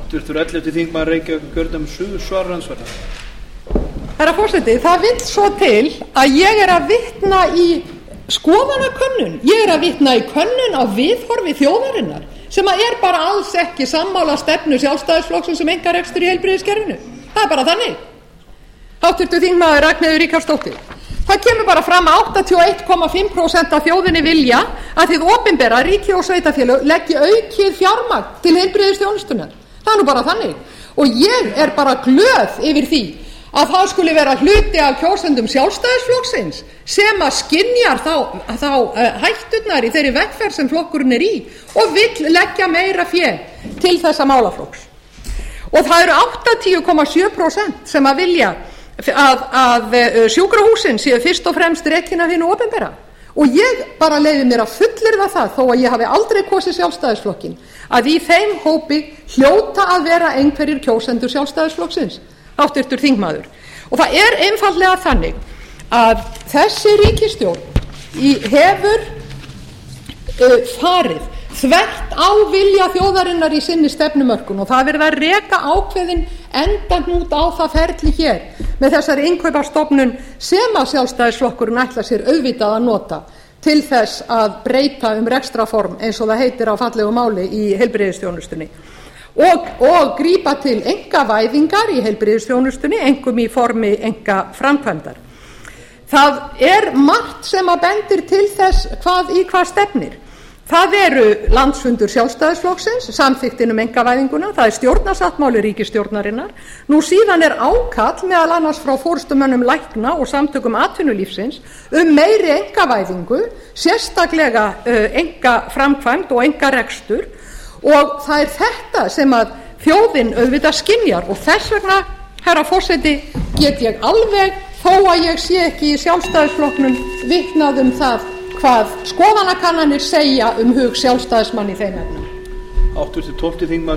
Herra forseti, það vill svo til að ég er að vitna í skoðanakönnun, ég er að vitna í könnun á viðhorfi þjóðarinnar sem er bara alls ekki sammála stefnu Sjálfstæðisflokksins um einkarekstur í heilbrigðiskerfinu. Það er bara þannig. Háttvirtur þingmaður Ragnheiður Ríkharðsdóttir, það kemur bara fram að 81,5% af þjóðinni vilja að hið opinbera, ríki og sveitarfélög, leggi aukið fjármagn til heilbrigðisþjónustunnar. Það er nú bara þannig. Og ég er bara glöð yfir því að það skuli vera hluti af kjósendum Sjálfstæðisflokksins sem að skynjar þá hætturnar í þeirri vegferð sem flokkurinn er í og vill leggja meira fé til þessa málaflokks. Og það eru 80,7% sem að vilja að sjúkrahúsin séu fyrst og fremst rekin af hinu opinbera. Og ég bara leyfi mér að fullyrða það, þó að ég hafi aldrei kosið Sjálfstæðisflokkinn, að í þeim hópi hljóta að vera einhverjir kjósendur Sjálfstæðisflokksins, háttvirtur þingmaður. Og það er einfaldlega þannig að þessi ríkisstjórn hefur farið þvert á vilja þjóðarinnar í sinni stefnumörkun og það verið að reka ákveðin endahnút á það ferli hér með þessari innkaupastofnun sem að Sjálfstæðisflokkurinn ætla sér auðvitað að nota til þess að breyta rekstrarform eins og það heitir á fallegu máli í heilbrigðisþjónustunni og grípa til einkavæðingar í heilbrigðisþjónustunni, einkum í formi einkaframkvæmdar. Það er margt sem að bendir til þess í hvað stefnir. Það eru landsfundur Sjálfstæðisflokksins, samþykktin einkavæðinguna, það er stjórnarsáttmáli ríkisstjórnarinnar, nú síðan er ákall meðal annars frá forystumönnum lækna og samtökum atvinnulífsins meiri einkavæðingu, sérstaklega einkaframkvæmd og einkarekstur og það er þetta sem að þjóðin auðvitað skynjar og þess vegna, herra forseti, get ég alveg, þó að ég sé ekki í Sjálfstæðisflokknum, vitnað það hvað skoðanakannanir segja hug Sjálfstæðismanna í þeim efnum.